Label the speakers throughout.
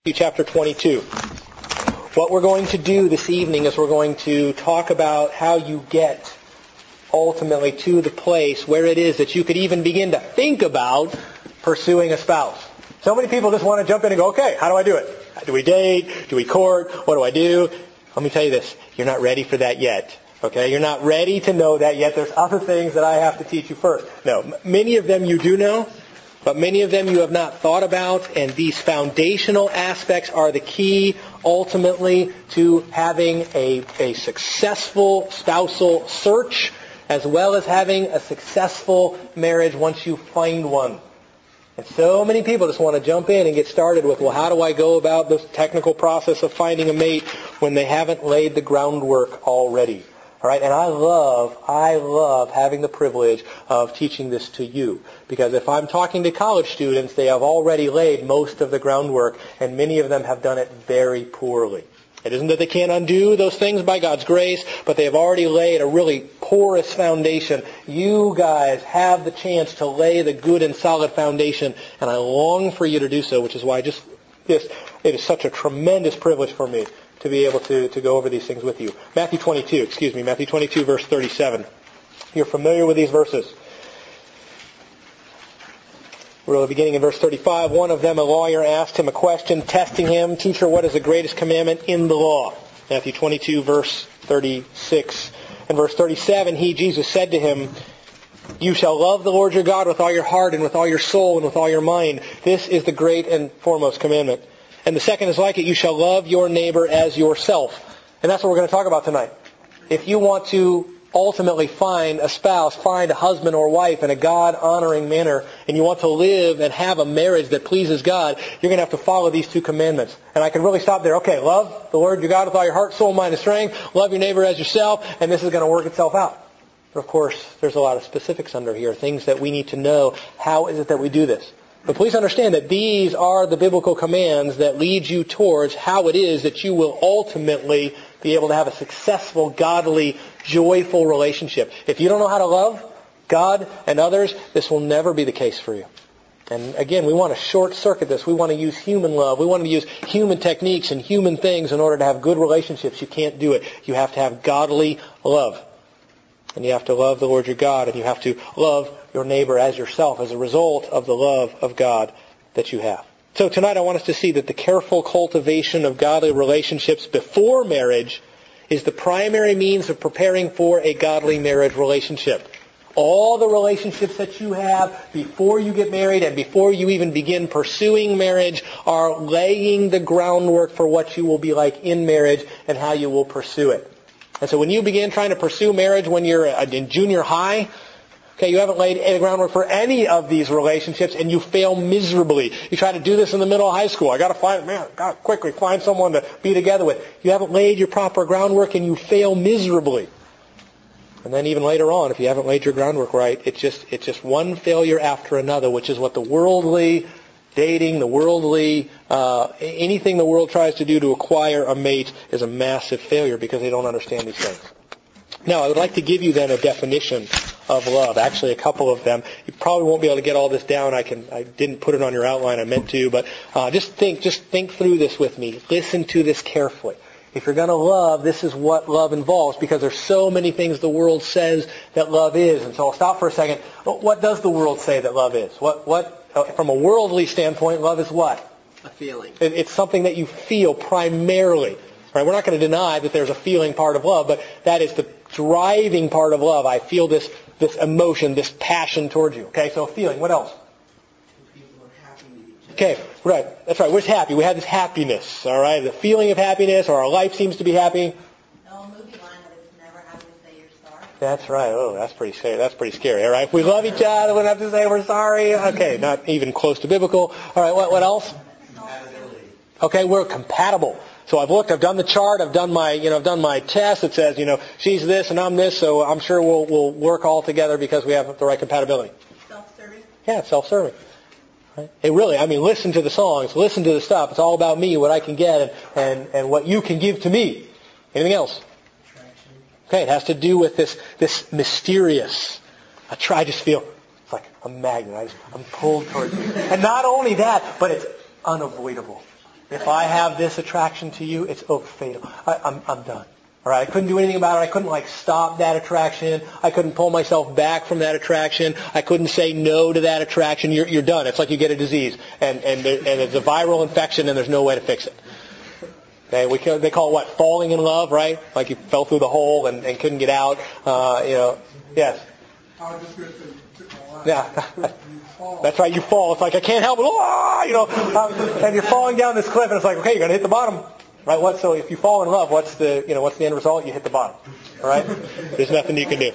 Speaker 1: Chapter 22. What we're going to do this evening is we're going to talk about how you get ultimately to the place where it is that you could even begin to think about pursuing a spouse. So many people just want to jump in and go, okay, how do I do it? Do we date? Do we court? What do I do? Let me tell you this. You're not ready for that yet. Okay? You're not ready to know that yet. There's other things that I have to teach you first. No, many of them you do know. But many of them you have not thought about, and these foundational aspects are the key, ultimately, to having a successful spousal search, as well as having a successful marriage once you find one. And so many people just want to jump in and get started with, well, how do I go about this technical process of finding a mate when they haven't laid the groundwork already? All right, and I love having the privilege of teaching this to you. Because if I'm talking to college students, they have already laid most of the groundwork, and many of them have done it very poorly. It isn't that they can't undo those things by God's grace, but they have already laid a really porous foundation. You guys have the chance to lay the good and solid foundation, and I long for you to do so, which is why it is such a tremendous privilege for me to be able to go over these things with you. Matthew 22, verse 37. You're familiar with these verses. We're beginning in verse 35. One of them, a lawyer, asked him a question, testing him, "Teacher, what is the greatest commandment in the law?" Matthew 22, verse 36. And verse 37, Jesus said to him, "You shall love the Lord your God with all your heart and with all your soul and with all your mind. This is the great and foremost commandment. And the second is like it, you shall love your neighbor as yourself." And that's what we're going to talk about tonight. If you want to ultimately find a spouse, find a husband or wife in a God-honoring manner, and you want to live and have a marriage that pleases God, you're going to have to follow these two commandments. And I can really stop there. Okay, love the Lord your God with all your heart, soul, mind, and strength. Love your neighbor as yourself, and this is going to work itself out. But of course, there's a lot of specifics under here, things that we need to know. How is it that we do this? But please understand that these are the biblical commands that lead you towards how it is that you will ultimately be able to have a successful, godly, joyful relationship. If you don't know how to love God and others, this will never be the case for you. And again, we want to short circuit this. We want to use human love. We want to use human techniques and human things in order to have good relationships. You can't do it. You have to have godly love. And you have to love the Lord your God, and you have to love your neighbor as yourself as a result of the love of God that you have. So tonight I want us to see that the careful cultivation of godly relationships before marriage is the primary means of preparing for a godly marriage relationship. All the relationships that you have before you get married and before you even begin pursuing marriage are laying the groundwork for what you will be like in marriage and how you will pursue it. And so when you begin trying to pursue marriage when you're in junior high, okay, you haven't laid the groundwork for any of these relationships and you fail miserably. You try to do this in the middle of high school. I got to quickly find someone to be together with. You haven't laid your proper groundwork and you fail miserably. And then even later on, if you haven't laid your groundwork right, it's just one failure after another, which is what the worldly dating, the worldly, anything the world tries to do to acquire a mate is a massive failure because they don't understand these things. Now, I would like to give you then a definition of love. Actually, a couple of them. You probably won't be able to get all this down. I didn't put it on your outline. I meant to, but just think through this with me. Listen to this carefully. If you're going to love, this is what love involves, because there's so many things the world says that love is. And so I'll stop for a second. What does the world say that love is? From a worldly standpoint, love is what?
Speaker 2: A feeling.
Speaker 1: It's something that you feel primarily. Right? We're not going to deny that there's a feeling part of love, but that is the driving part of love. I feel this emotion, this passion towards you. Okay, so a feeling. What else?
Speaker 2: People are happy with each other.
Speaker 1: Okay, right. That's right. We're happy. We have this happiness. All right, the feeling of happiness, or our life seems to be happy.
Speaker 3: No movie line that it's never have to say you're sorry.
Speaker 1: That's right. Oh, that's pretty scary. That's pretty scary. All right, if we love each other, we don't have to say we're sorry. Okay, not even close to biblical. All right, what else?
Speaker 2: Compatibility.
Speaker 1: Okay, we're compatible. So I've looked, I've done the chart, I've done my test. It says, she's this and I'm this, so I'm sure we'll work all together because we have the right compatibility.
Speaker 3: Self-serving?
Speaker 1: Yeah, self-serving. Right? It really, listen to the songs, listen to the stuff. It's all about me, what I can get, and what you can give to me. Anything else?
Speaker 2: Attraction.
Speaker 1: Okay, it has to do with this mysterious. I just feel it's like a magnet. I'm pulled towards you. And not only that, but it's unavoidable. If I have this attraction to you, it's fatal. I'm done. All right, I couldn't do anything about it. I couldn't stop that attraction. I couldn't pull myself back from that attraction. I couldn't say no to that attraction. You're done. It's like you get a disease and it's a viral infection and there's no way to fix it. Okay, they call it what? Falling in love, right? Like you fell through the hole and couldn't get out. Yes.
Speaker 4: I was just going to say,
Speaker 1: Yeah.
Speaker 4: you fall.
Speaker 1: That's right, you fall. It's like, I can't help it. And you're falling down this cliff and it's like, okay, you're going to hit the bottom. Right? So if you fall in love, what's the end result? You hit the bottom. All right? There's nothing you can do.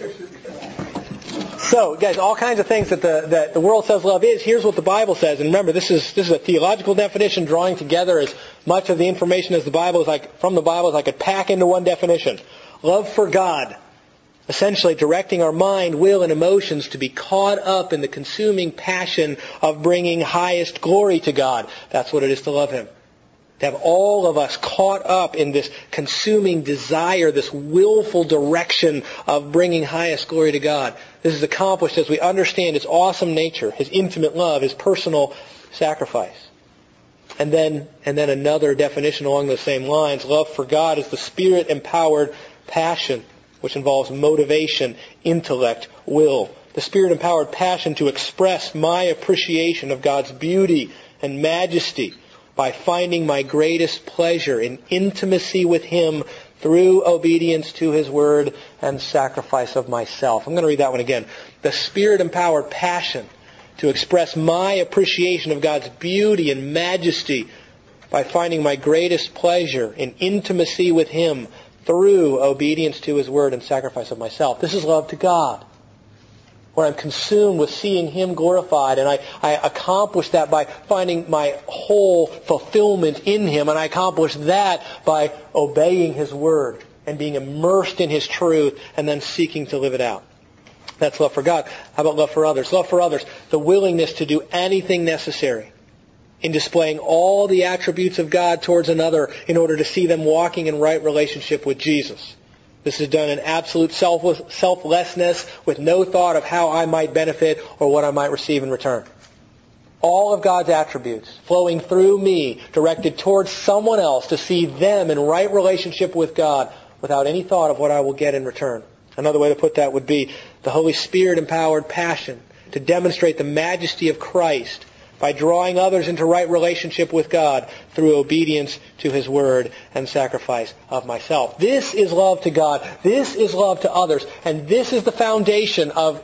Speaker 1: So, guys, all kinds of things that the world says love is. Here's what the Bible says. And remember, this is a theological definition drawing together as much of the information from the Bible as I could pack into one definition. Love for God. Essentially directing our mind, will, and emotions to be caught up in the consuming passion of bringing highest glory to God. That's what it is to love Him. To have all of us caught up in this consuming desire, this willful direction of bringing highest glory to God. This is accomplished as we understand His awesome nature, His intimate love, His personal sacrifice. And then another definition along those same lines. Love for God is the Spirit-empowered passion, which involves motivation, intellect, will. The Spirit-empowered passion to express my appreciation of God's beauty and majesty by finding my greatest pleasure in intimacy with Him through obedience to His Word and sacrifice of myself. I'm going to read that one again. The Spirit-empowered passion to express my appreciation of God's beauty and majesty by finding my greatest pleasure in intimacy with Him through obedience to His Word and sacrifice of myself. This is love to God, where I'm consumed with seeing Him glorified, and I accomplish that by finding my whole fulfillment in Him, and I accomplish that by obeying His Word and being immersed in His truth and then seeking to live it out. That's love for God. How about love for others? Love for others, the willingness to do anything necessary in displaying all the attributes of God towards another in order to see them walking in right relationship with Jesus. This is done in absolute selflessness with no thought of how I might benefit or what I might receive in return. All of God's attributes flowing through me, directed towards someone else to see them in right relationship with God without any thought of what I will get in return. Another way to put that would be the Holy Spirit-empowered passion to demonstrate the majesty of Christ by drawing others into right relationship with God through obedience to His Word and sacrifice of myself. This is love to God. This is love to others. And this is the foundation of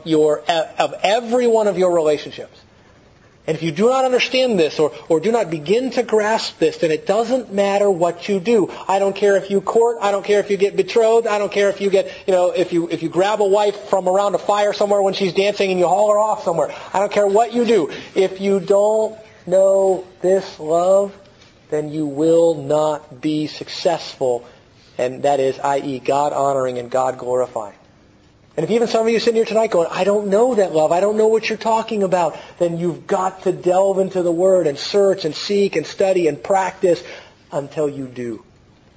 Speaker 1: every one of your relationships. And if you do not understand this or do not begin to grasp this, then it doesn't matter what you do. I don't care if you court. I don't care if you get betrothed. I don't care if you get, if you grab a wife from around a fire somewhere when she's dancing and you haul her off somewhere. I don't care what you do. If you don't know this love, then you will not be successful. And that is, i.e., God honoring and God glorifying. And if even some of you sitting here tonight going, I don't know that love, I don't know what you're talking about, then you've got to delve into the Word and search and seek and study and practice until you do.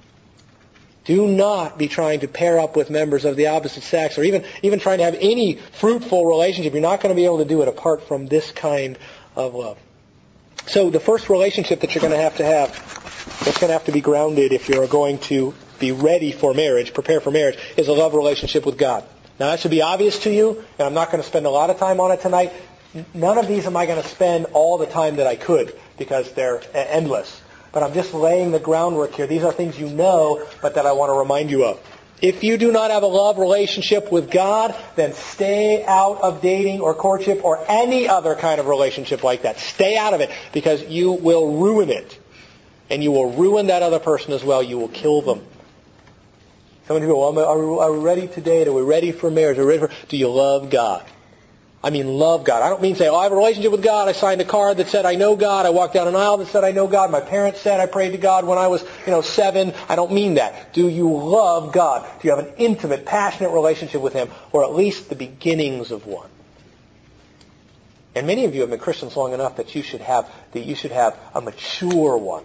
Speaker 1: Do not be trying to pair up with members of the opposite sex or even trying to have any fruitful relationship. You're not going to be able to do it apart from this kind of love. So the first relationship that you're going to have, that's going to have to be grounded if you're going to be ready for marriage, prepare for marriage, is a love relationship with God. Now, that should be obvious to you, and I'm not going to spend a lot of time on it tonight. None of these am I going to spend all the time that I could, because they're endless. But I'm just laying the groundwork here. These are things you know, but that I want to remind you of. If you do not have a love relationship with God, then stay out of dating or courtship or any other kind of relationship like that. Stay out of it, because you will ruin it. And you will ruin that other person as well. You will kill them. Some of you go, are we ready to date? Are we ready for marriage? Do you love God? I mean, love God. I don't mean say, I have a relationship with God. I signed a card that said I know God. I walked down an aisle that said I know God. My parents said I prayed to God when I was, 7. I don't mean that. Do you love God? Do you have an intimate, passionate relationship with Him? Or at least the beginnings of one? And many of you have been Christians long enough that you should have a mature one.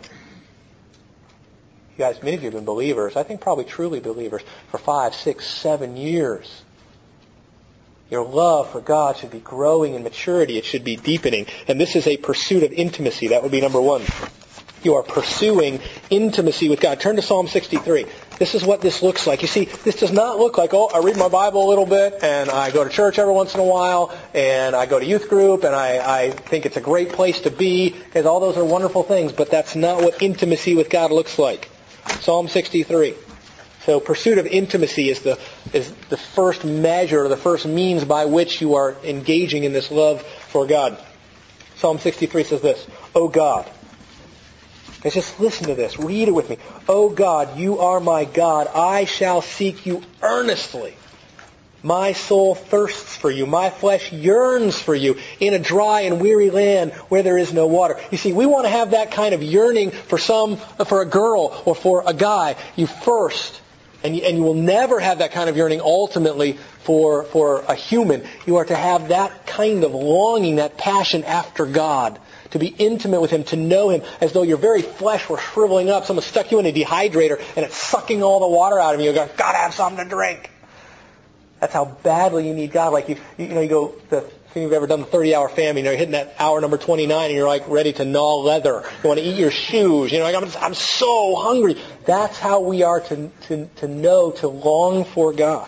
Speaker 1: You guys, many of you have been believers, I think probably truly believers, for 5, 6, 7 years. Your love for God should be growing in maturity. It should be deepening. And this is a pursuit of intimacy. That would be number one. You are pursuing intimacy with God. Turn to Psalm 63. This is what this looks like. You see, this does not look like, I read my Bible a little bit, and I go to church every once in a while, and I go to youth group, and I think it's a great place to be, because all those are wonderful things, but that's not what intimacy with God looks like. Psalm 63. So pursuit of intimacy is the first measure, the first means by which you are engaging in this love for God. Psalm 63 says this, O God. Let's just listen to this. Read it with me. O God, you are my God. I shall seek you earnestly. My soul thirsts for you. My flesh yearns for you in a dry and weary land where there is no water. You see, we want to have that kind of yearning for a girl or for a guy. You first, and you will never have that kind of yearning ultimately for a human. You are to have that kind of longing, that passion after God, to be intimate with Him, to know Him, as though your very flesh were shriveling up. Someone stuck you in a dehydrator and it's sucking all the water out of you. You go, gotta have something to drink. That's how badly you need God. Like you go, if you've ever done the 30-hour famine, you're hitting that hour number 29 and you're like ready to gnaw leather. You want to eat your shoes. I'm so hungry. That's how we are to know, to long for God.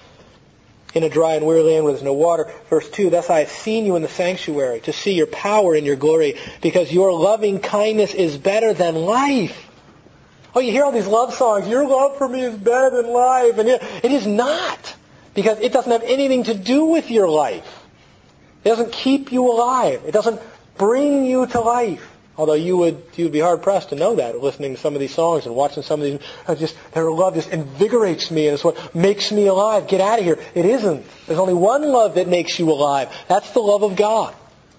Speaker 1: In a dry and weary land where there's no water. Verse 2, thus I have seen you in the sanctuary, to see your power and your glory, because your loving kindness is better than life. Oh, you hear all these love songs. Your love for me is better than life. And it is not. Because it doesn't have anything to do with your life. It doesn't keep you alive. It doesn't bring you to life. Although you would be hard-pressed to know that, listening to some of these songs and watching some of these. Their love just invigorates me, and it's what makes me alive. Get out of here. It isn't. There's only one love that makes you alive. That's the love of God.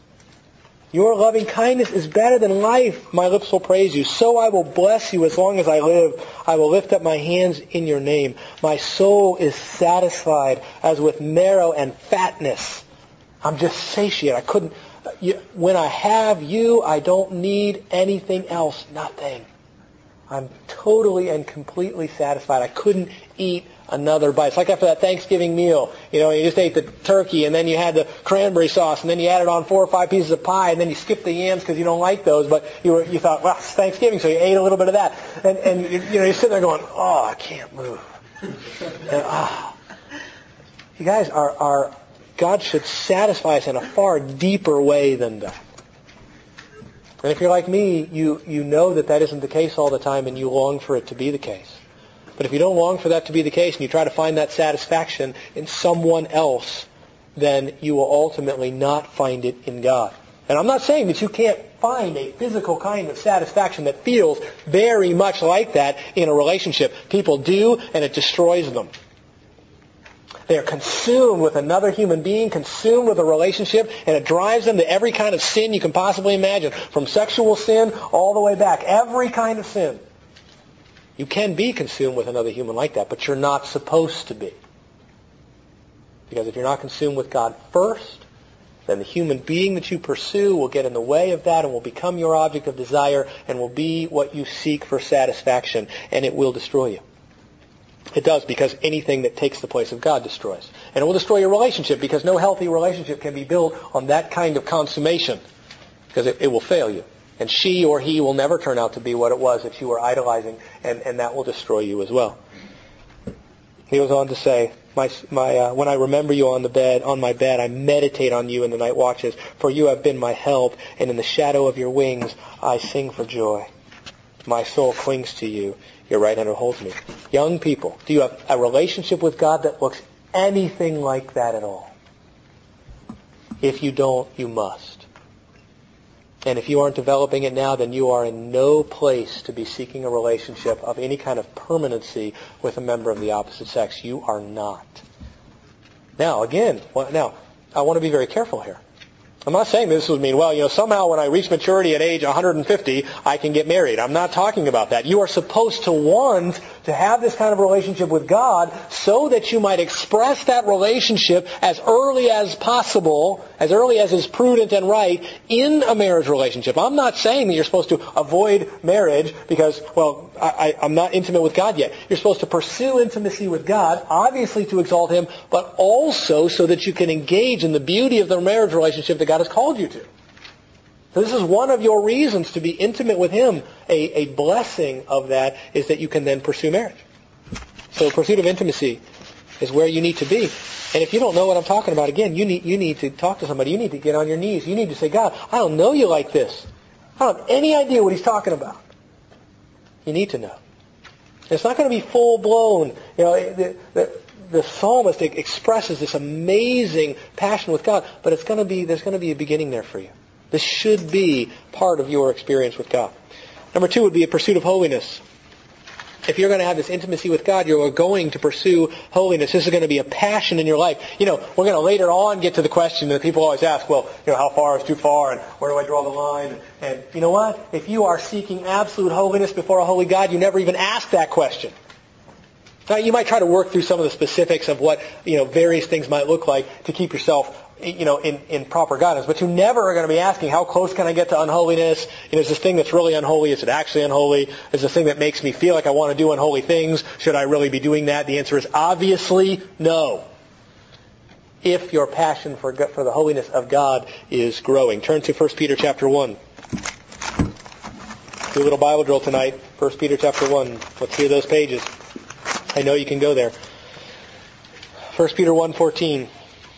Speaker 1: Your loving kindness is better than life. My lips will praise you. So I will bless you as long as I live. I will lift up my hands in your name. My soul is satisfied as with marrow and fatness. I'm just satiated. When I have you, I don't need anything else. Nothing. I'm totally and completely satisfied. I couldn't eat another bite. It's like after that Thanksgiving meal. You just ate the turkey, and then you had the cranberry sauce, and then you added on 4 or 5 pieces of pie, and then you skipped the yams because you don't like those, but you thought, well, it's Thanksgiving, so you ate a little bit of that. And you're sitting there going, oh, I can't move. You guys, God should satisfy us in a far deeper way than that. And if you're like me, you know that isn't the case all the time, and you long for it to be the case. But if you don't long for that to be the case, and you try to find that satisfaction in someone else, then you will ultimately not find it in God. And I'm not saying that you can't find a physical kind of satisfaction that feels very much like that in a relationship. People do, and it destroys them. They are consumed with another human being, consumed with a relationship, and it drives them to every kind of sin you can possibly imagine, from sexual sin all the way back. Every kind of sin. You can be consumed with another human like that, but you're not supposed to be. Because if you're not consumed with God first, then the human being that you pursue will get in the way of that and will become your object of desire and will be what you seek for satisfaction, and it will destroy you. It does, because anything that takes the place of God destroys. And it will destroy your relationship, because no healthy relationship can be built on that kind of consummation, because it will fail you. And she or he will never turn out to be what it was that you were idolizing, and that will destroy you as well. He goes on to say, when I remember you on my bed, I meditate on you in the night watches, for you have been my help, and in the shadow of your wings I sing for joy. My soul clings to you. Your right hand holds me. Young people, do you have a relationship with God that looks anything like that at all? If you don't, you must. And if you aren't developing it now, then you are in no place to be seeking a relationship of any kind of permanency with a member of the opposite sex. You are not. Now, again, I want to be very careful here. I'm not saying this would mean, somehow when I reach maturity at age 150, I can get married. I'm not talking about that. You are supposed to want to have this kind of relationship with God so that you might express that relationship as early as possible, as early as is prudent and right in a marriage relationship. I'm not saying that you're supposed to avoid marriage because, I'm not intimate with God yet. You're supposed to pursue intimacy with God, obviously to exalt Him, but also so that you can engage in the beauty of the marriage relationship that God has called you to. So this is one of your reasons to be intimate with Him. A blessing of that is that you can then pursue marriage. So pursuit of intimacy is where you need to be. And if you don't know what I'm talking about, again, you need to talk to somebody. You need to get on your knees. You need to say, God, I don't know you like this. I don't have any idea what He's talking about. You need to know. It's not going to be full-blown. You know, the psalmist expresses this amazing passion with God, but there's going to be a beginning there for you. This should be part of your experience with God. Number 2 would be a pursuit of holiness. If you're going to have this intimacy with God, you're going to pursue holiness. This is going to be a passion in your life. You know, we're going to later on get to the question that people always ask, well, you know, how far is too far and where do I draw the line? And you know what? If you are seeking absolute holiness before a holy God, you never even ask that question. Now, you might try to work through some of the specifics of what, you know, various things might look like to keep yourself, you know, in proper guidance. But you never are going to be asking, how close can I get to unholiness? You know, is this thing that's really unholy, is it actually unholy? Is this thing that makes me feel like I want to do unholy things? Should I really be doing that? The answer is obviously no. If your passion for the holiness of God is growing. Turn to 1 Peter chapter 1. Do a little Bible drill tonight. 1 Peter chapter 1. Let's hear those pages. I know you can go there. 1 Peter 1:14.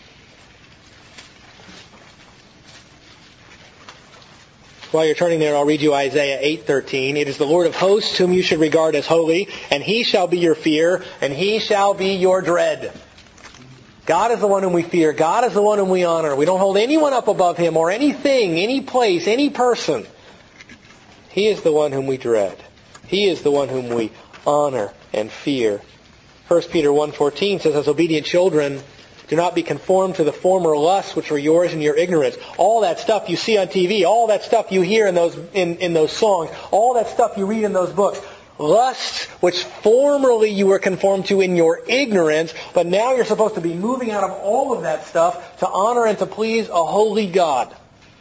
Speaker 1: While you're turning there, I'll read you Isaiah 8:13. It is the Lord of hosts whom you should regard as holy, and He shall be your fear, and He shall be your dread. God is the one whom we fear. God is the one whom we honor. We don't hold anyone up above Him or anything, any place, any person. He is the one whom we dread. He is the one whom we honor and fear. 1 Peter 1:14 says, as obedient children, do not be conformed to the former lusts which were yours in your ignorance. All that stuff you see on TV, all that stuff you hear in those songs, all that stuff you read in those books, lusts which formerly you were conformed to in your ignorance, but now you're supposed to be moving out of all of that stuff to honor and to please a holy God.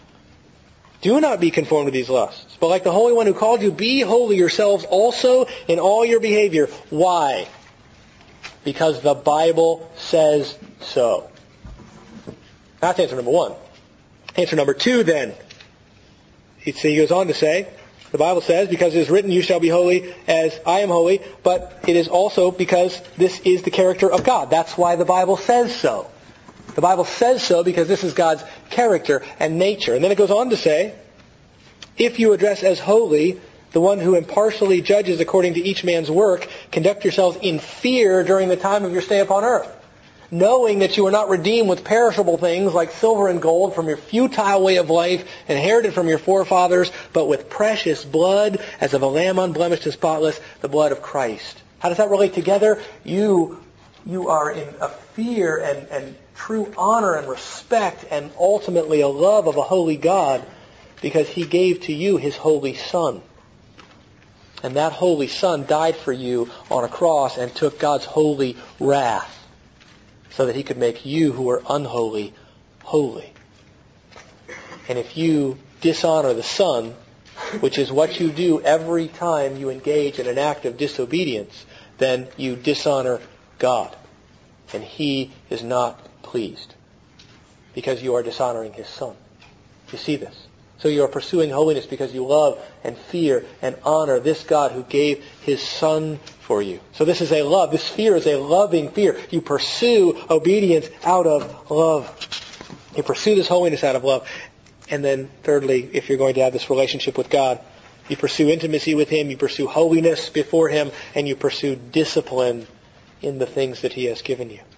Speaker 1: Do not be conformed to these lusts, but like the Holy One who called you, be holy yourselves also in all your behavior. Why? Because the Bible says so. That's answer number 1. Answer number 2 then. He goes on to say, the Bible says, because it is written, you shall be holy as I am holy, but it is also because this is the character of God. That's why the Bible says so. The Bible says so because this is God's character and nature. And then it goes on to say, if you address as holy the one who impartially judges according to each man's work, conduct yourselves in fear during the time of your stay upon earth, knowing that you are not redeemed with perishable things like silver and gold from your futile way of life inherited from your forefathers, but with precious blood as of a lamb unblemished and spotless, the blood of Christ. How does that relate together? You are in a fear and true honor and respect and ultimately a love of a holy God because He gave to you His holy Son. And that holy Son died for you on a cross and took God's holy wrath so that He could make you who are unholy, holy. And if you dishonor the Son, which is what you do every time you engage in an act of disobedience, then you dishonor God. And He is not pleased because you are dishonoring His Son. You see this? So you are pursuing holiness because you love and fear and honor this God who gave His Son for you. So this is a love. This fear is a loving fear. You pursue obedience out of love. You pursue this holiness out of love. And then thirdly, if you're going to have this relationship with God, you pursue intimacy with Him, you pursue holiness before Him, and you pursue discipline in the things that He has given you.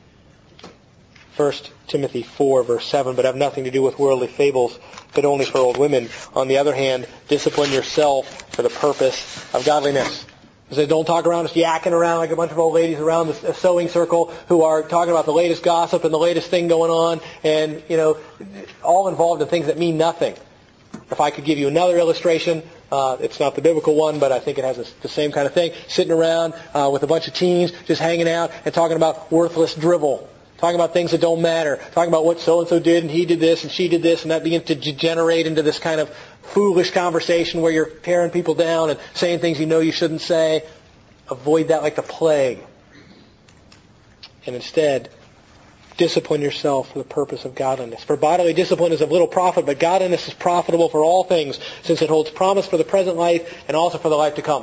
Speaker 1: 1 Timothy 4, verse 7, but have nothing to do with worldly fables, but only for old women. On the other hand, discipline yourself for the purpose of godliness. He says, don't talk around just yakking around like a bunch of old ladies around the sewing circle who are talking about the latest gossip and the latest thing going on, and, you know, all involved in things that mean nothing. If I could give you another illustration, it's not the biblical one, but I think it has the same kind of thing. Sitting around with a bunch of teens, just hanging out and talking about worthless drivel. Talking about things that don't matter. Talking about what so-and-so did and he did this and she did this, and that begins to degenerate into this kind of foolish conversation where you're tearing people down and saying things you know you shouldn't say. Avoid that like the plague. And instead, discipline yourself for the purpose of godliness. For bodily discipline is of little profit, but godliness is profitable for all things, since it holds promise for the present life and also for the life to come.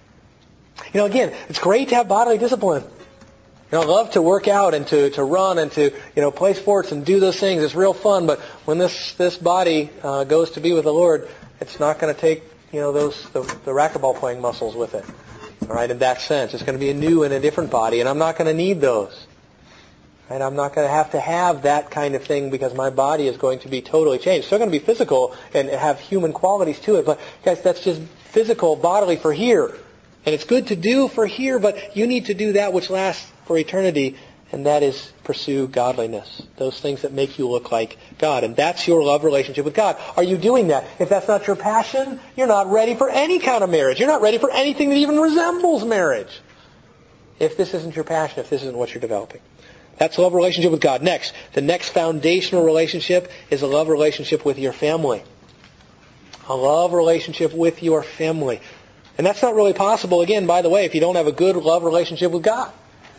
Speaker 1: Again, it's great to have bodily discipline. I love to work out and to run and to play sports and do those things. It's real fun. But when this body goes to be with the Lord, it's not going to take the racquetball playing muscles with it. All right, in that sense, it's going to be a new and a different body, and I'm not going to need those. And I'm not going to have that kind of thing because my body is going to be totally changed. It's still going to be physical and have human qualities to it. But guys, that's just physical, bodily for here. And it's good to do for here, but you need to do that which lasts for eternity, and that is pursue godliness. Those things that make you look like God. And that's your love relationship with God. Are you doing that? If that's not your passion, you're not ready for any kind of marriage. You're not ready for anything that even resembles marriage. If this isn't your passion, if this isn't what you're developing. That's a love relationship with God. Next, the next foundational relationship is a love relationship with your family. A love relationship with your family. And that's not really possible, again, by the way, if you don't have a good love relationship with God.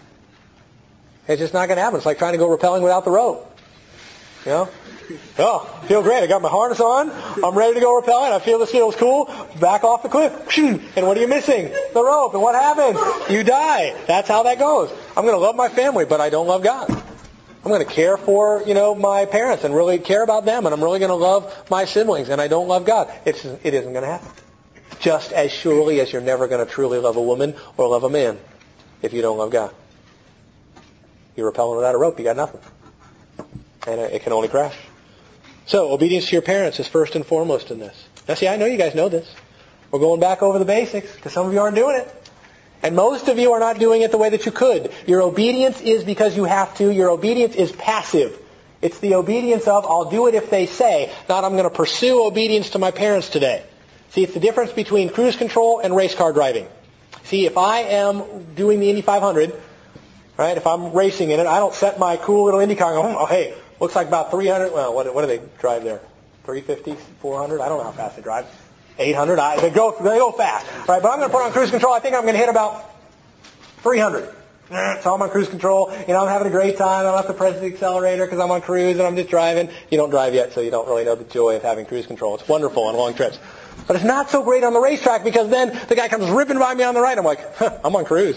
Speaker 1: It's just not going to happen. It's like trying to go rappelling without the rope. Oh, I feel great. I got my harness on. I'm ready to go rappelling. I feel this feels cool. Back off the cliff. And what are you missing? The rope. And what happens? You die. That's how that goes. I'm going to love my family, but I don't love God. I'm going to care for, my parents and really care about them. And I'm really going to love my siblings. And I don't love God. It isn't going to happen. Just as surely as you're never going to truly love a woman or love a man if you don't love God. You're rappelling without a rope, you got nothing. And it can only crash. So, obedience to your parents is first and foremost in this. Now see, I know you guys know this. We're going back over the basics because some of you aren't doing it. And most of you are not doing it the way that you could. Your obedience is because you have to. Your obedience is passive. It's the obedience of, I'll do it if they say, not I'm going to pursue obedience to my parents today. See, it's the difference between cruise control and race car driving. See, if I am doing the Indy 500, right, if I'm racing in it, I don't set my cool little Indy car and go, oh, hey, looks like about 300. Well, what do they drive there? 350, 400? I don't know how fast they drive. 800? They go fast. Right, but I'm going to put on cruise control. I think I'm going to hit about 300. So I'm on cruise control. I'm having a great time. I'm not to press the accelerator because I'm on cruise and I'm just driving. You don't drive yet, so you don't really know the joy of having cruise control. It's wonderful on long trips. But it's not so great on the racetrack because then the guy comes ripping by me on the right. I'm like, I'm on cruise.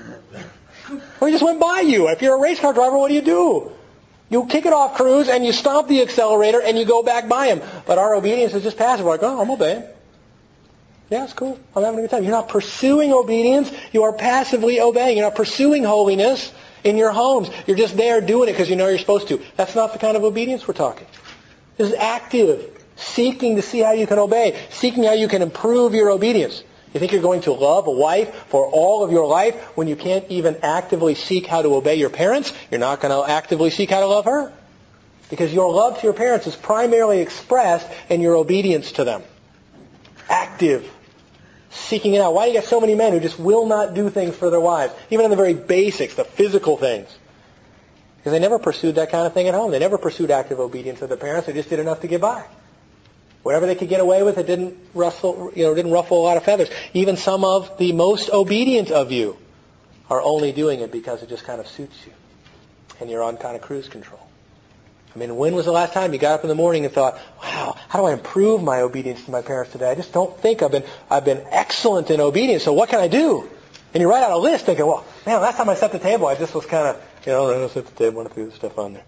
Speaker 1: Well, he just went by you. If you're a race car driver, what do? You kick it off cruise and you stomp the accelerator and you go back by him. But our obedience is just passive. We're like, oh, I'm obeying. Yeah, it's cool. I'm having a good time. You're not pursuing obedience. You are passively obeying. You're not pursuing holiness in your homes. You're just there doing it because you know you're supposed to. That's not the kind of obedience we're talking. This is active. Seeking to see how you can obey. Seeking how you can improve your obedience. You think you're going to love a wife for all of your life when you can't even actively seek how to obey your parents? You're not going to actively seek how to love her. Because your love to your parents is primarily expressed in your obedience to them. Active. Seeking it out. Why do you get so many men who just will not do things for their wives? Even in the very basics, the physical things. Because they never pursued that kind of thing at home. They never pursued active obedience to their parents. They just did enough to get by. Whatever they could get away with, it didn't ruffle a lot of feathers. Even some of the most obedient of you are only doing it because it just kind of suits you. And you're on kind of cruise control. I mean, when was the last time you got up in the morning and thought, wow, how do I improve my obedience to my parents today? I just don't think I've been excellent in obedience, so what can I do? And you write out a list thinking, well, man, last time I set the table, I just was kind of, I set the table, went through the stuff on there.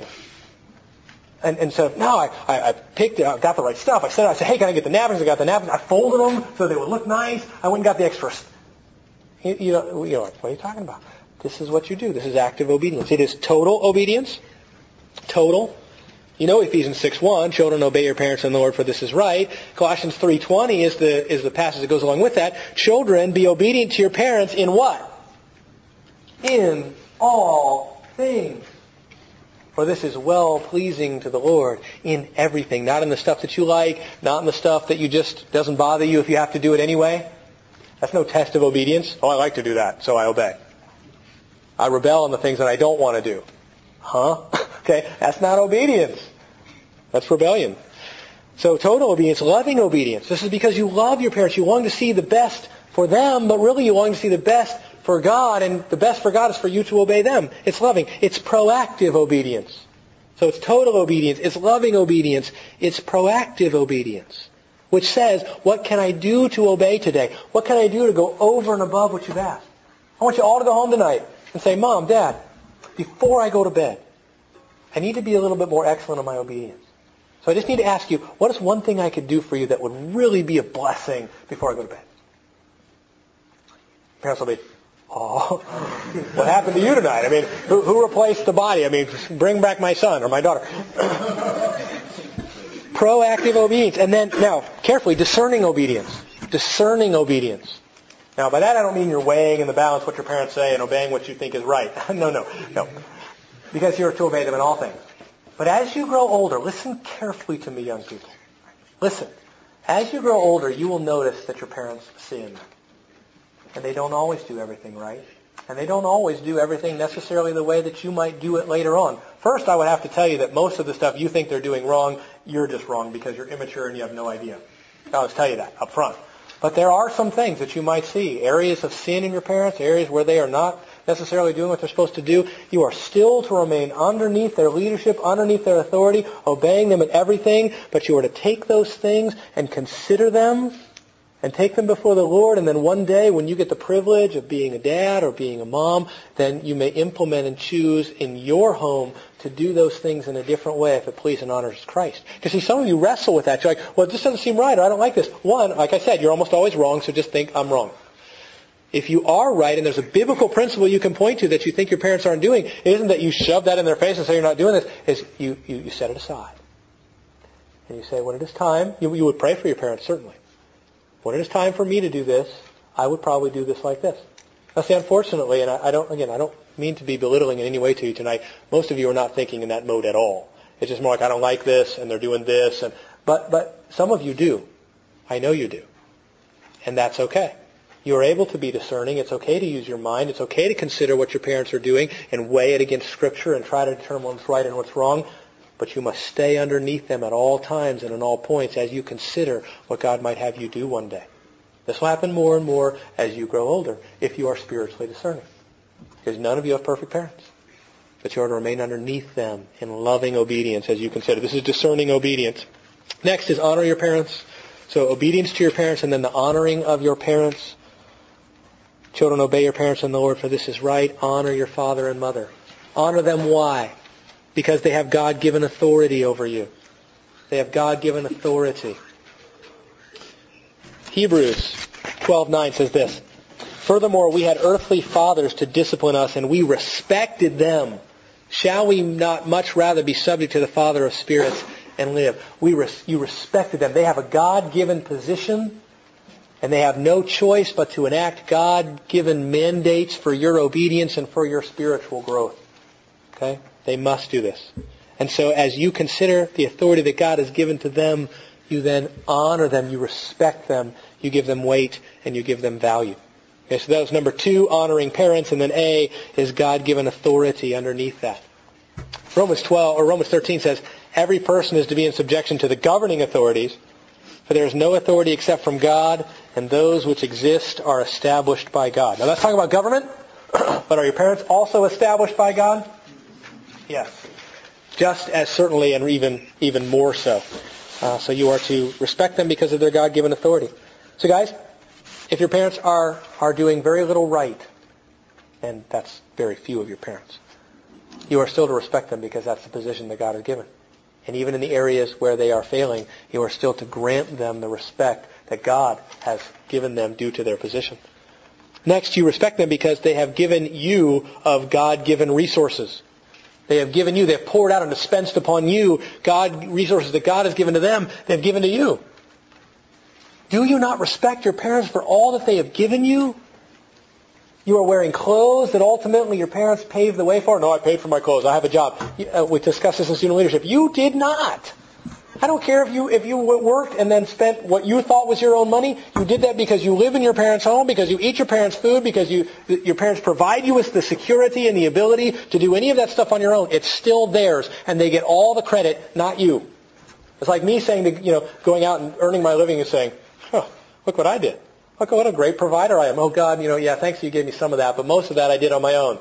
Speaker 1: And so now I picked it, I got the right stuff. I said, hey, can I get the napkins? I got the napkins. I folded them so they would look nice. I went and got the extras. You're like, what are you talking about? This is what you do. This is active obedience. It is total obedience. Total. Ephesians 6:1, children, obey your parents in the Lord, for this is right. Colossians 3:20 is the passage that goes along with that. Children, be obedient to your parents in what? In all things. For this is well-pleasing to the Lord in everything. Not in the stuff that you like, not in the stuff that you just doesn't bother you if you have to do it anyway. That's no test of obedience. Oh, I like to do that, so I obey. I rebel on the things that I don't want to do. Huh? Okay, that's not obedience. That's rebellion. So total obedience, loving obedience. This is because you love your parents. You long to see the best for them, but really you long to see the best for God, and the best for God is for you to obey them. It's loving. It's proactive obedience. So it's total obedience. It's loving obedience. It's proactive obedience, which says, what can I do to obey today? What can I do to go over and above what you've asked? I want you all to go home tonight and say, Mom, Dad, before I go to bed, I need to be a little bit more excellent in my obedience. So I just need to ask you, what is one thing I could do for you that would really be a blessing before I go to bed? Parents will be, oh, what happened to you tonight? I mean, who replaced the body? I mean, bring back my son or my daughter. Proactive obedience. And then, now, carefully, discerning obedience. Discerning obedience. Now, by that I don't mean you're weighing in the balance what your parents say and obeying what you think is right. No. Because you're to obey them in all things. But as you grow older, listen carefully to me, young people. Listen. As you grow older, you will notice that your parents sin. And they don't always do everything right. And they don't always do everything necessarily the way that you might do it later on. First, I would have to tell you that most of the stuff you think they're doing wrong, you're just wrong because you're immature and you have no idea. I'll just tell you that up front. But there are some things that you might see. Areas of sin in your parents, areas where they are not necessarily doing what they're supposed to do. You are still to remain underneath their leadership, underneath their authority, obeying them in everything. But you are to take those things and consider them and take them before the Lord, and then one day when you get the privilege of being a dad or being a mom, then you may implement and choose in your home to do those things in a different way if it pleases and honors Christ. Because see, some of you wrestle with that. You're like, well, this doesn't seem right, or I don't like this. One, like I said, you're almost always wrong, so just think I'm wrong. If you are right, and there's a biblical principle you can point to that you think your parents aren't doing, it isn't that you shove that in their face and say you're not doing this, is you set it aside. And you say, when it is time, you would pray for your parents, certainly. When it is time for me to do this, I would probably do this like this. Now see, unfortunately, and I don't mean to be belittling in any way to you tonight, most of you are not thinking in that mode at all. It's just more like, I don't like this, and they're doing this, but some of you do. I know you do. And that's okay. You are able to be discerning. It's okay to use your mind. It's okay to consider what your parents are doing and weigh it against Scripture and try to determine what's right and what's wrong. But you must stay underneath them at all times and in all points as you consider what God might have you do one day. This will happen more and more as you grow older if you are spiritually discerning. Because none of you have perfect parents. But you are to remain underneath them in loving obedience as you consider. This is discerning obedience. Next is honor your parents. So obedience to your parents and then the honoring of your parents. Children, obey your parents in the Lord, for this is right. Honor your father and mother. Honor them. Why? Because they have God-given authority over you. They have God-given authority. Hebrews 12:9 says this, furthermore, we had earthly fathers to discipline us, and we respected them. Shall we not much rather be subject to the Father of spirits and live? You respected them. They have a God-given position, and they have no choice but to enact God-given mandates for your obedience and for your spiritual growth. Okay? They must do this. And so as you consider the authority that God has given to them, you then honor them, you respect them, you give them weight, and you give them value. Okay, so that was number 2, honoring parents, and then A is God-given authority underneath that. Romans 13 says, every person is to be in subjection to the governing authorities, for there is no authority except from God, and those which exist are established by God. Now let's talk about government, but are your parents also established by God? Yes. Just as certainly and even more so. So you are to respect them because of their God-given authority. So guys, if your parents are doing very little right, and that's very few of your parents, you are still to respect them because that's the position that God has given. And even in the areas where they are failing, you are still to grant them the respect that God has given them due to their position. Next, you respect them because they have given you of God-given resources. They have given you, they have poured out and dispensed upon you resources that God has given to them, they have given to you. Do you not respect your parents for all that they have given you? You are wearing clothes that ultimately your parents paved the way for. No, I paid for my clothes. I have a job. We discussed this in student leadership. You did not. I don't care if you worked and then spent what you thought was your own money. You did that because you live in your parents' home, because you eat your parents' food, because your parents provide you with the security and the ability to do any of that stuff on your own. It's still theirs, and they get all the credit, not you. It's like me saying going out and earning my living and saying, oh, look what I did. Look what a great provider I am. Oh God, thanks you gave me some of that, but most of that I did on my own.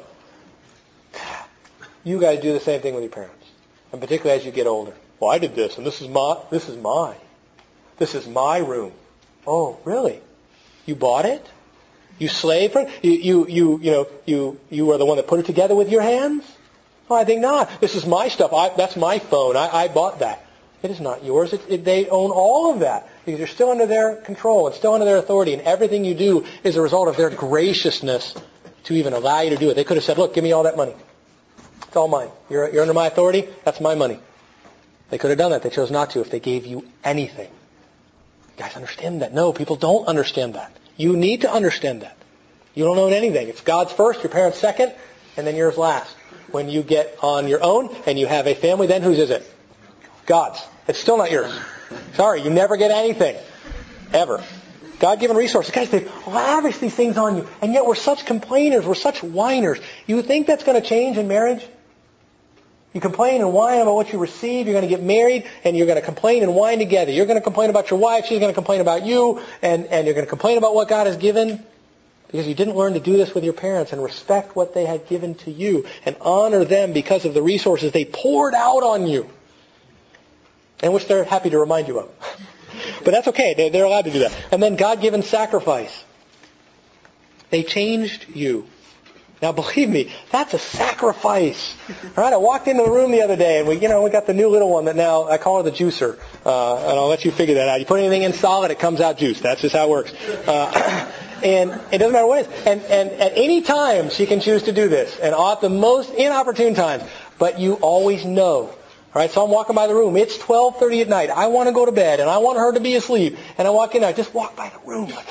Speaker 1: You guys do the same thing with your parents. And particularly as you get older. Well, I did this, and this is mine. This is my room. Oh, really? You bought it? You slaved for it? You are the one that put it together with your hands? Well, I think not. This is my stuff. That's my phone. I bought that. It is not yours. They own all of that because you're still under their control and still under their authority, and everything you do is a result of their graciousness to even allow you to do it. They could have said, look, give me all that money. It's all mine. You're under my authority. That's my money. They could have done that. They chose not to if they gave you anything. You guys understand that? No, people don't understand that. You need to understand that. You don't own anything. It's God's first, your parents second, and then yours last. When you get on your own and you have a family, then whose is it? God's. It's still not yours. Sorry, you never get anything. Ever. God-given resources. Guys, they've lavished these things on you, and yet we're such complainers, we're such whiners. You think that's going to change in marriage? You complain and whine about what you receive, you're going to get married, and you're going to complain and whine together. You're going to complain about your wife, she's going to complain about you, and you're going to complain about what God has given because you didn't learn to do this with your parents and respect what they had given to you and honor them because of the resources they poured out on you, and which they're happy to remind you of. But that's okay. They're allowed to do that. And then God-given sacrifice. They changed you. Now, believe me, that's a sacrifice. All right, I walked into the room the other day, and we got the new little one that now I call her the juicer, and I'll let you figure that out. You put anything in solid, it comes out juice. That's just how it works. And it doesn't matter what it is. And at any time, she can choose to do this, and at the most inopportune times. But you always know. All right, so I'm walking by the room. It's 12:30 at night. I want to go to bed, and I want her to be asleep. And I walk in, I just walk by the room like,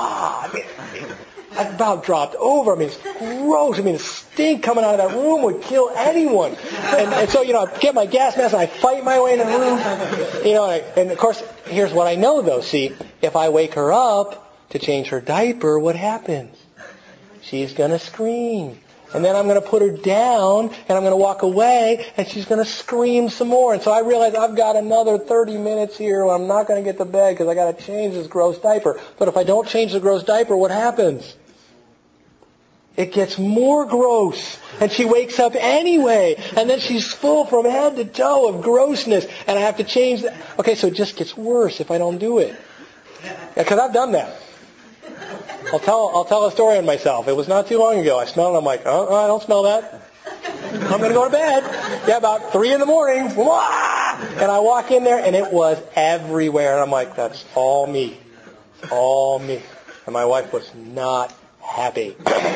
Speaker 1: I about dropped over. I mean, it's gross. I mean, the stink coming out of that room would kill anyone. And so, I get my gas mask and I fight my way into the room. And of course, here's what I know though. See, if I wake her up to change her diaper, what happens? She's going to scream. And then I'm going to put her down, and I'm going to walk away, and she's going to scream some more. And so I realize I've got another 30 minutes here where I'm not going to get to bed because I got to change this gross diaper. But if I don't change the gross diaper, what happens? It gets more gross, and she wakes up anyway, and then she's full from head to toe of grossness, and I have to change that. Okay, so it just gets worse if I don't do it. Because I've done that. I'll tell a story on myself. It was not too long ago. I smelled it. I'm like, I don't smell that. I'm going to go to bed. Yeah, about 3 in the morning. Wah! And I walk in there, and it was everywhere. And I'm like, that's all me. All me. And my wife was not happy.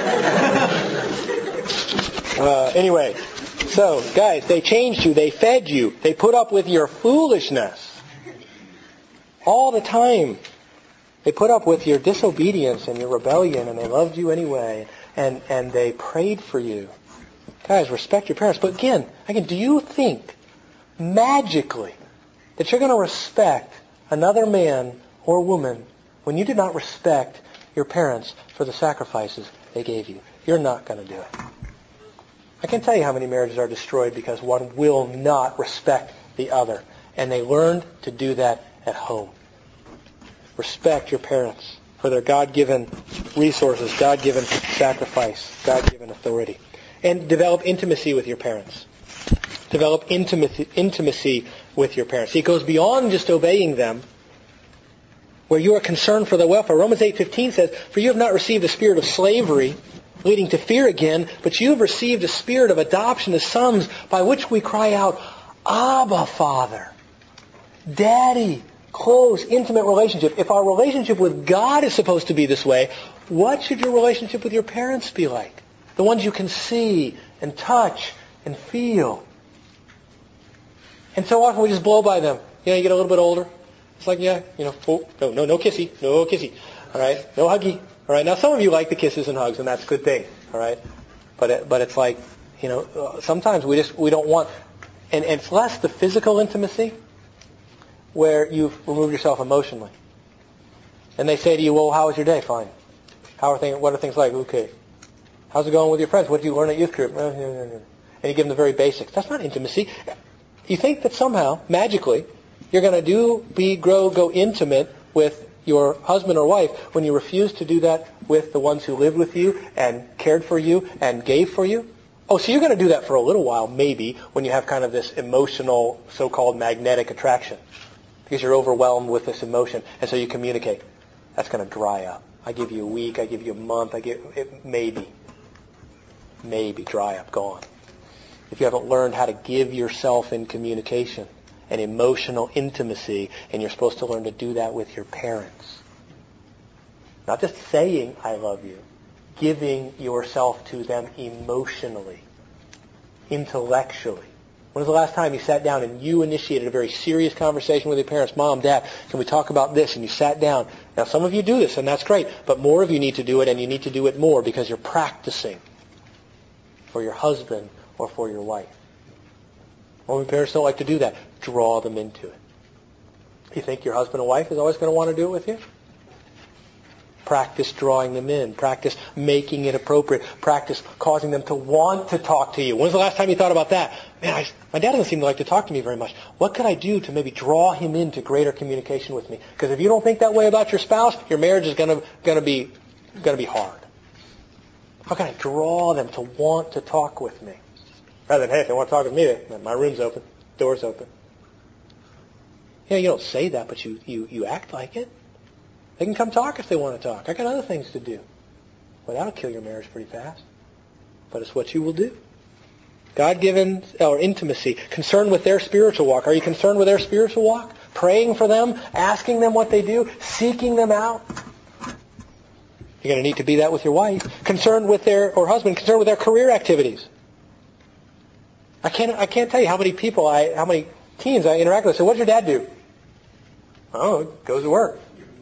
Speaker 1: Anyway, so, guys, they changed you. They fed you. They put up with your foolishness all the time. They put up with your disobedience and your rebellion, and they loved you anyway, and they prayed for you. Guys, respect your parents. But again, do you think magically that you're going to respect another man or woman when you did not respect your parents for the sacrifices they gave you? You're not going to do it. I can tell you how many marriages are destroyed because one will not respect the other, and they learned to do that at home. Respect your parents for their God-given resources, God-given sacrifice, God-given authority. And develop intimacy with your parents. Develop intimacy with your parents. See, it goes beyond just obeying them, where you are concerned for their welfare. Romans 8:15 says, "For you have not received the spirit of slavery, leading to fear again, but you have received a spirit of adoption as sons, by which we cry out, Abba, Father." Daddy. Close, intimate relationship. If our relationship with God is supposed to be this way, what should your relationship with your parents be like? The ones you can see and touch and feel. And so often we just blow by them. You get a little bit older. It's like, no kissy, no kissy. All right, no huggy. All right, now some of you like the kisses and hugs, and that's a good thing. All right, but it's like, sometimes we don't want, and it's less the physical intimacy, where you've removed yourself emotionally. And they say to you, well, how was your day? Fine. What are things like? Okay. How's it going with your friends? What did you learn at youth group? And you give them the very basics. That's not intimacy. You think that somehow, magically, you're going to go intimate with your husband or wife when you refuse to do that with the ones who lived with you and cared for you and gave for you? Oh, so you're going to do that for a little while, maybe, when you have kind of this emotional, so-called magnetic attraction. Because you're overwhelmed with this emotion, and so you communicate. That's going to dry up. I give you a week, I give you a month, maybe dry up, gone. If you haven't learned how to give yourself in communication and emotional intimacy, and you're supposed to learn to do that with your parents. Not just saying, I love you. Giving yourself to them emotionally, intellectually. When was the last time you sat down and you initiated a very serious conversation with your parents? Mom, Dad, can we talk about this? And you sat down. Now, some of you do this, and that's great. But more of you need to do it, and you need to do it more because you're practicing for your husband or for your wife. Well, when parents don't like to do that, draw them into it. You think your husband and wife is always going to want to do it with you? Practice drawing them in. Practice making it appropriate. Practice causing them to want to talk to you. When's the last time you thought about that? Man, my dad doesn't seem to like to talk to me very much. What could I do to maybe draw him into greater communication with me? Because if you don't think that way about your spouse, your marriage is going to be hard. How can I draw them to want to talk with me? Rather than, hey, if they want to talk with me, my room's open, door's open. You don't say that, but you act like it. They can come talk if they want to talk. I got other things to do. Well, that'll kill your marriage pretty fast. But it's what you will do. God-given or intimacy, concern with their spiritual walk. Are you concerned with their spiritual walk? Praying for them, asking them what they do, seeking them out. You're going to need to be that with your wife. Concerned with or husband, concerned with their career activities. I can't tell you how many teens I interact with. So, what does your dad do? Oh, goes to work.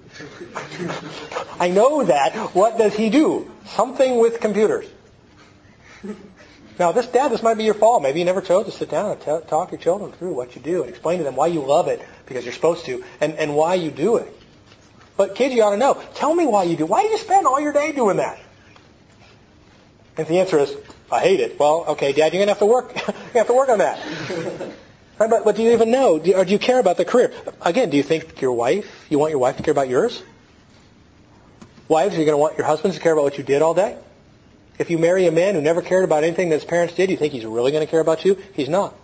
Speaker 1: I know that. What does he do? Something with computers. Now, this might be your fault. Maybe you never chose to sit down and talk your children through what you do and explain to them why you love it, because you're supposed to, and why you do it. But kids, you ought to know. Tell me why you do. Why do you spend all your day doing that? And the answer is, I hate it. Well, okay, Dad, you're going to have to work. You have to work on that. But do you even know? Or do you care about the career? Again, do you think you want your wife to care about yours? Wives, are you going to want your husbands to care about what you did all day? If you marry a man who never cared about anything that his parents did, you think he's really going to care about you? He's not.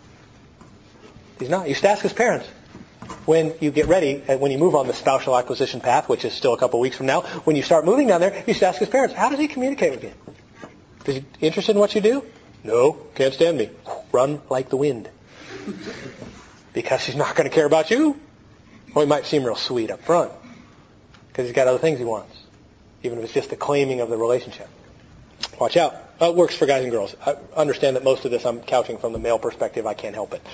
Speaker 1: He's not. You should ask his parents. When you get ready, when you move on the spousal acquisition path, which is still a couple weeks from now, when you start moving down there, you should ask his parents, how does he communicate with you? Is he interested in what you do? No, can't stand me. Run like the wind. Because he's not going to care about you. Well, he might seem real sweet up front. Because he's got other things he wants. Even if it's just the claiming of the relationship. Watch out. It works for guys and girls. I understand that most of this I'm couching from the male perspective. I can't help it.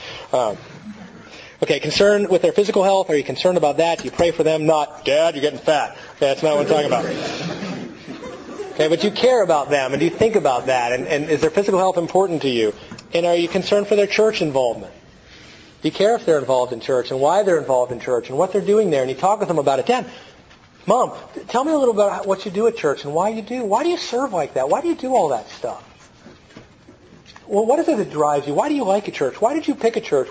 Speaker 1: Okay, concern with their physical health. Are you concerned about that? Do you pray for them? Not, Dad, you're getting fat. That's not what I'm talking about. Okay, but you care about them, and do you think about that? And is their physical health important to you? And are you concerned for their church involvement? Do you care if they're involved in church, and why they're involved in church, and what they're doing there? And you talk with them about it. Dad, Mom, tell me a little about what you do at church and why you do. Why do you serve like that? Why do you do all that stuff? Well, what is it that drives you? Why do you like a church? Why did you pick a church?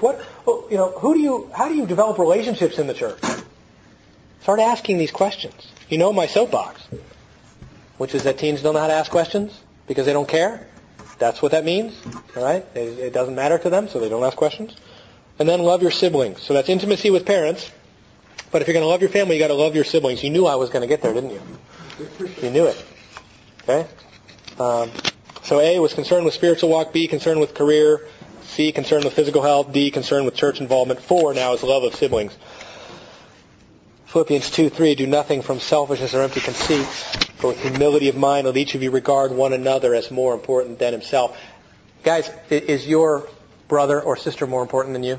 Speaker 1: How do you develop relationships in the church? Start asking these questions. You know my soapbox, which is that teens don't know how to ask questions because they don't care. That's what that means. All right? It doesn't matter to them, so they don't ask questions. And then love your siblings. So that's intimacy with parents. But if you're going to love your family, you got to love your siblings. You knew I was going to get there, didn't you? You knew it. Okay? So A was concerned with spiritual walk. B, concerned with career. C, concerned with physical health. D, concerned with church involvement. 4 now is love of siblings. Philippians 2:3, do nothing from selfishness or empty conceit, but with humility of mind let each of you regard one another as more important than himself. Guys, is your brother or sister more important than you?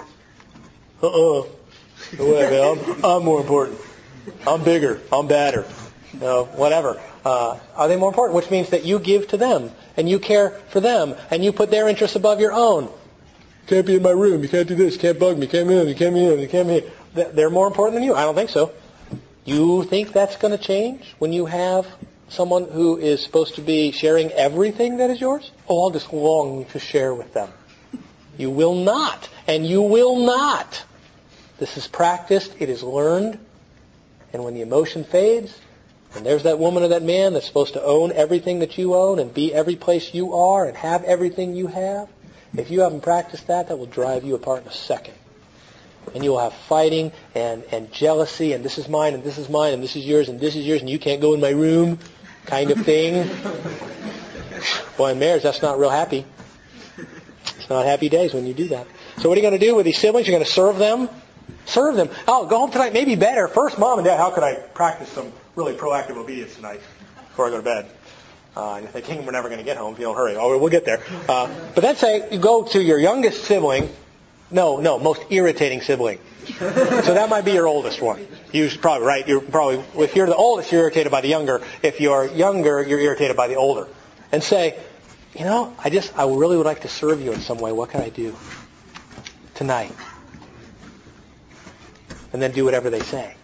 Speaker 1: I'm more important. I'm bigger. I'm badder. Whatever. Are they more important? Which means that you give to them, and you care for them, and you put their interests above your own. You can't be in my room. You can't do this. You can't bug me. You can't be in. You can't be in. You can't be in. They're more important than you? I don't think so. You think that's going to change when you have someone who is supposed to be sharing everything that is yours? Oh, I'll just long to share with them. You will not. And you will not. This is practiced. It is learned. And when the emotion fades, and there's that woman or that man that's supposed to own everything that you own and be every place you are and have everything you have, if you haven't practiced that, that will drive you apart in a second. And you will have fighting and jealousy and this is mine and this is mine and this is yours and this is yours and you can't go in my room kind of thing. Boy, in marriage, that's not real happy. It's not happy days when you do that. So what are you going to do with these siblings? You're going to serve them? Serve them. Oh, go home tonight. Maybe better. First, Mom and Dad, how could I practice some really proactive obedience tonight before I go to bed? And you're thinking we're never going to get home if you don't hurry. Oh, we'll get there. But then say you go to your youngest sibling. No, most irritating sibling. So that might be your oldest one. You're probably right. If you're the oldest, you're irritated by the younger. If you're younger, you're irritated by the older. And say, I really would like to serve you in some way. What can I do tonight? And then do whatever they say.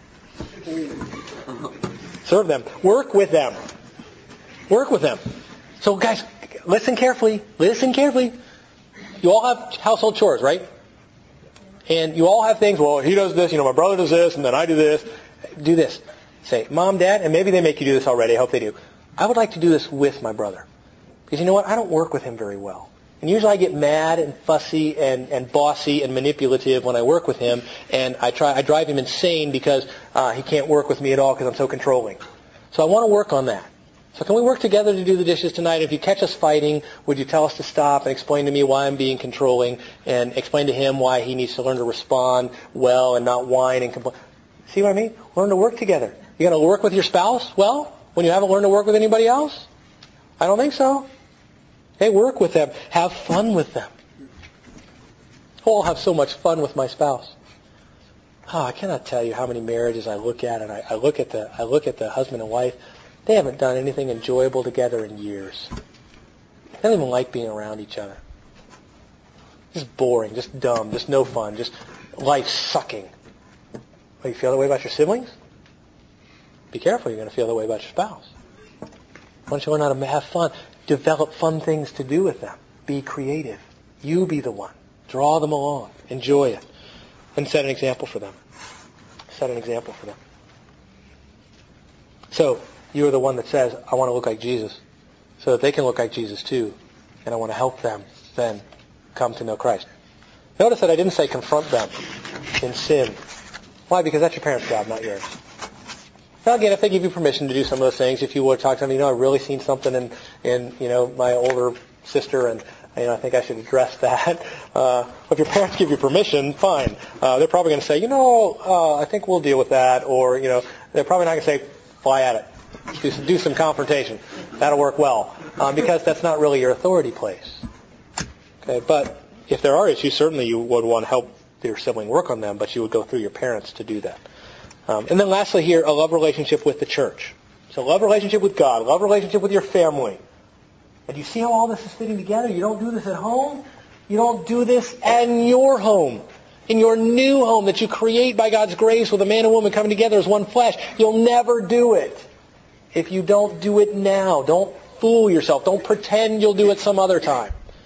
Speaker 1: Serve them. Work with them. Work with them. So guys, listen carefully. Listen carefully. You all have household chores, right? And you all have things, well, he does this, my brother does this, and then I do this. Do this. Say, Mom, Dad, and maybe they make you do this already. I hope they do. I would like to do this with my brother. Because you know what? I don't work with him very well. And usually I get mad and fussy and bossy and manipulative when I work with him. And I drive him insane because he can't work with me at all because I'm so controlling. So I want to work on that. So can we work together to do the dishes tonight? If you catch us fighting, would you tell us to stop and explain to me why I'm being controlling and explain to him why he needs to learn to respond well and not whine and complain? See what I mean? Learn to work together. You going to work with your spouse well when you haven't learned to work with anybody else? I don't think so. Hey, work with them. Have fun with them. I'll have so much fun with my spouse. Oh, I cannot tell you how many marriages I look at, and I look at the husband and wife. They haven't done anything enjoyable together in years. They don't even like being around each other. Just boring, just dumb, just no fun, just life sucking. Well, you feel that way about your siblings? Be careful, you're going to feel that way about your spouse. Why don't you learn how to have fun? Develop fun things to do with them. Be creative. You be the one. Draw them along. Enjoy it. And set an example for them. Set an example for them. So, you're the one that says, I want to look like Jesus, so that they can look like Jesus too. And I want to help them then come to know Christ. Notice that I didn't say confront them in sin. Why? Because that's your parents' job, not yours. Now again, if they give you permission to do some of those things, if you would talk to them, I've really seen something in my older sister, and I think I should address that. If your parents give you permission, fine. They're probably going to say, I think we'll deal with that, or they're probably not going to say, fly at it. Do some confrontation. That'll work well. Because that's not really your authority place. Okay, but if there are issues, certainly you would want to help your sibling work on them, but you would go through your parents to do that. And then lastly here, a love relationship with the church. So love relationship with God, love relationship with your family. And you see how all this is fitting together? You don't do this at home. You don't do this in your home. In your new home that you create by God's grace with a man and woman coming together as one flesh. You'll never do it if you don't do it now. Don't fool yourself. Don't pretend you'll do it some other time.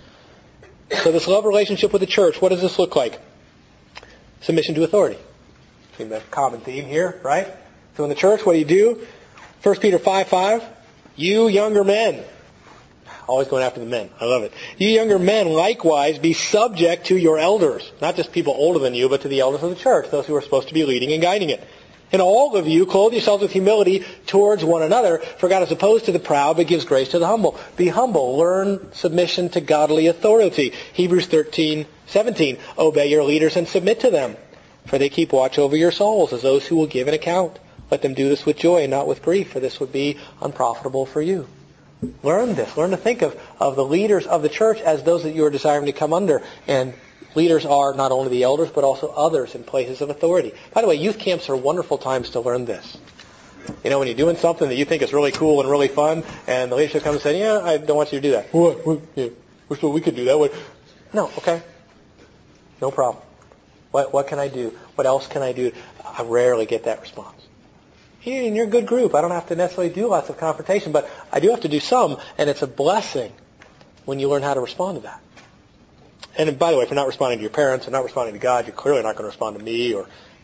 Speaker 1: So this love relationship with the church, what does this look like? Submission to authority. I think that's a common theme here, right? So in the church, what do? 1 Peter 5:5, you younger men. Always going after the men. I love it. You younger men, likewise, be subject to your elders. Not just people older than you, but to the elders of the church, those who are supposed to be leading and guiding it. And all of you, clothe yourselves with humility towards one another, for God is opposed to the proud, but gives grace to the humble. Be humble. Learn submission to godly authority. Hebrews 13:17, obey your leaders and submit to them, for they keep watch over your souls as those who will give an account. Let them do this with joy and not with grief, for this would be unprofitable for you. Learn this. Learn to think of the leaders of the church as those that you are desiring to come under. And leaders are not only the elders, but also others in places of authority. By the way, youth camps are wonderful times to learn this. When you're doing something that you think is really cool and really fun, and the leadership comes and says, I don't want you to do that. What? We could do that. What? No, okay. No problem. What can I do? What else can I do? I rarely get that response. And you're a good group. I don't have to necessarily do lots of confrontation, but I do have to do some, and it's a blessing when you learn how to respond to that. And by the way, if you're not responding to your parents or not responding to God, you're clearly not going to respond to me or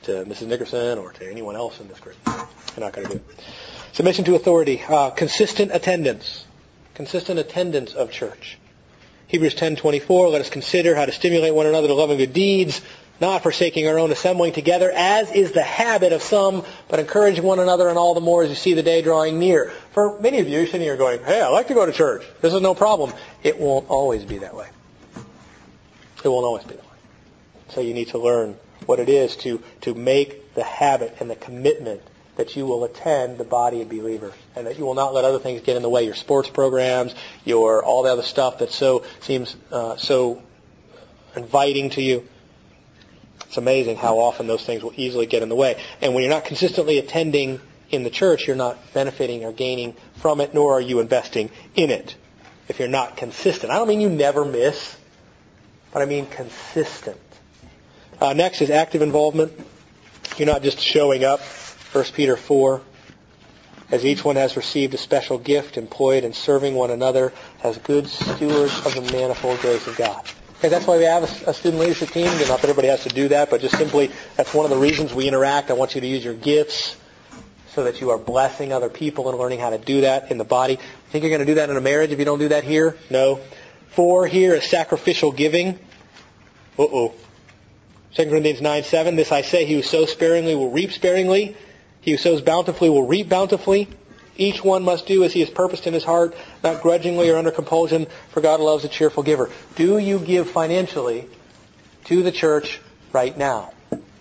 Speaker 1: to Mrs. Nickerson or to anyone else in this group. You're not going to do it. Submission to authority. Consistent attendance. Consistent attendance of church. Hebrews 10:24, let us consider how to stimulate one another to love and good deeds, not forsaking our own assembling together, as is the habit of some, but encouraging one another, and all the more as you see the day drawing near. For many of you, you're sitting here going, hey, I like to go to church. This is no problem. It won't always be that way. It won't always be that way. So you need to learn what it is to make the habit and the commitment that you will attend the body of believers, and that you will not let other things get in the way, your sports programs, your all the other stuff that seems so inviting to you. It's amazing how often those things will easily get in the way. And when you're not consistently attending in the church, you're not benefiting or gaining from it, nor are you investing in it. If you're not consistent. I don't mean you never miss, but I mean consistent. Next is active involvement. You're not just showing up. 1 Peter 4, as each one has received a special gift, employed in serving one another as good stewards of the manifold grace of God. Okay, that's why we have a student leadership team. Not that everybody has to do that, but just simply that's one of the reasons we interact. I want you to use your gifts so that you are blessing other people and learning how to do that in the body. Think you're going to do that in a marriage if you don't do that here? No. 4 here is sacrificial giving. 2 Corinthians 9:7, this I say, he who sows sparingly will reap sparingly. He who sows bountifully will reap bountifully. Each one must do as he has purposed in his heart, not grudgingly or under compulsion, for God loves a cheerful giver. Do you give financially to the church right now?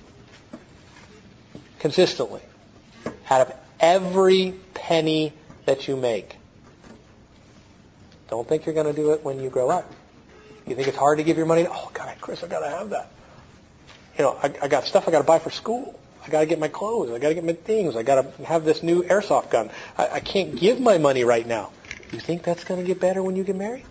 Speaker 1: Consistently. Out of every penny that you make. Don't think you're going to do it when you grow up. You think it's hard to give your money? Oh, God, Chris, I got to have that. You know, I got stuff I got to buy for school. I got to get my clothes. I got to get my things. I got to have this new airsoft gun. I can't give my money right now. You think that's going to get better when you get married?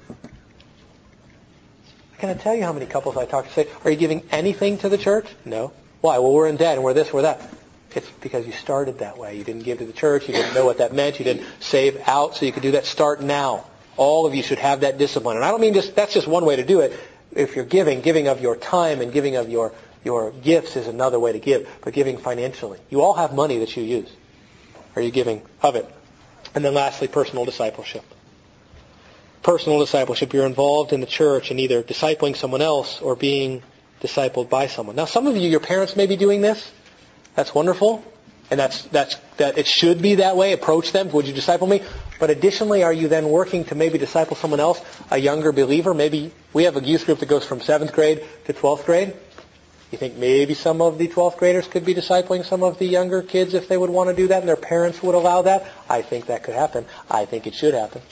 Speaker 1: I can't tell you how many couples I talk to say, are you giving anything to the church? No. Why? Well, we're in debt and we're this, we're that. It's because you started that way. You didn't give to the church. You didn't know what that meant. You didn't save out so you could do that. Start now. All of you should have that discipline. And I don't mean that's just one way to do it. If you're giving of your time and giving of your gifts is another way to give, but giving financially. You all have money that you use. Are you giving of it? And then lastly, personal discipleship. Personal discipleship. You're involved in the church in either discipling someone else or being discipled by someone. Now, some of you, your parents may be doing this. That's wonderful. And that it should be that way. Approach them. Would you disciple me? But additionally, are you then working to maybe disciple someone else, a younger believer? Maybe we have a youth group that goes from 7th grade to 12th grade. You think maybe some of the 12th graders could be discipling some of the younger kids if they would want to do that and their parents would allow that? I think that could happen. I think it should happen.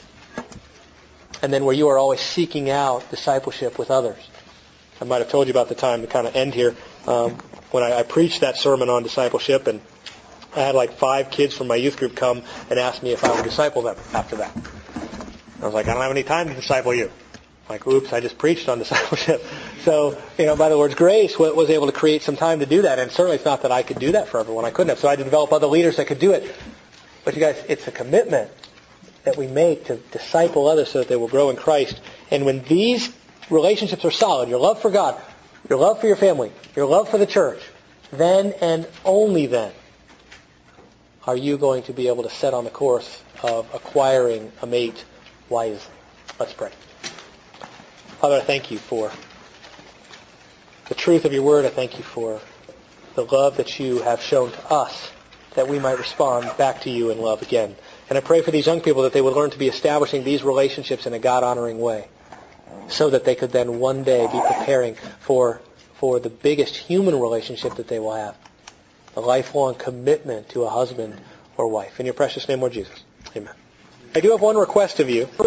Speaker 1: And then where you are always seeking out discipleship with others. I might have told you about the time to kind of end here when I preached that sermon on discipleship, and I had like 5 kids from my youth group come and ask me if I would disciple them after that. I was like, I don't have any time to disciple you. Like, oops, I just preached on discipleship. So, by the Lord's grace, was able to create some time to do that. And certainly it's not that I could do that for everyone. I couldn't have. So I had to develop other leaders that could do it. But you guys, it's a commitment that we make to disciple others so that they will grow in Christ. And when these relationships are solid, your love for God, your love for your family, your love for the church, then and only then are you going to be able to set on the course of acquiring a mate wisely. Let's pray. Father, I thank you for the truth of your word. I thank you for the love that you have shown to us, that we might respond back to you in love again. And I pray for these young people that they would learn to be establishing these relationships in a God-honoring way, so that they could then one day be preparing for the biggest human relationship that they will have, a lifelong commitment to a husband or wife. In your precious name, Lord Jesus. Amen. I do have one request of you.